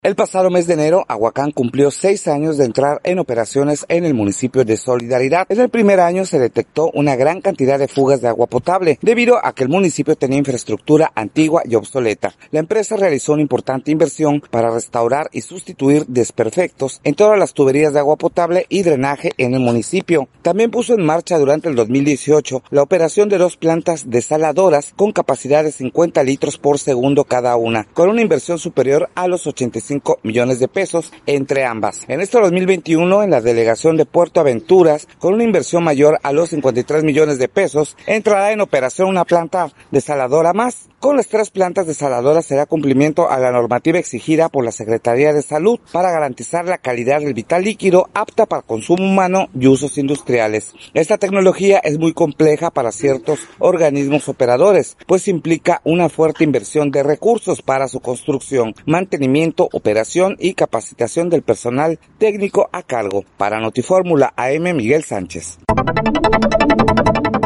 El pasado mes de enero, Aguacán cumplió 6 años de entrar en operaciones en el municipio de Solidaridad. En el primer año se detectó una gran cantidad de fugas de agua potable, debido a que el municipio tenía infraestructura antigua y obsoleta. La empresa realizó una importante inversión para restaurar y sustituir desperfectos en todas las tuberías de agua potable y drenaje en el municipio. También puso en marcha durante el 2018 la operación de 2 plantas desaladoras con capacidad de 50 litros por segundo cada una, con una inversión superior a los 85 millones de pesos entre ambas. En este 2021, en la delegación de Puerto Aventuras, con una inversión mayor a los 53 millones de pesos, entrará en operación una planta desaladora más. Con las 3 plantas desaladoras será cumplimiento a la normativa exigida por la Secretaría de Salud para garantizar la calidad del vital líquido apta para consumo humano y usos industriales. Esta tecnología es muy compleja para ciertos organismos operadores, pues implica una fuerte inversión de recursos para su construcción, mantenimiento, operación y capacitación del personal técnico a cargo. Para Notifórmula AM, Miguel Sánchez.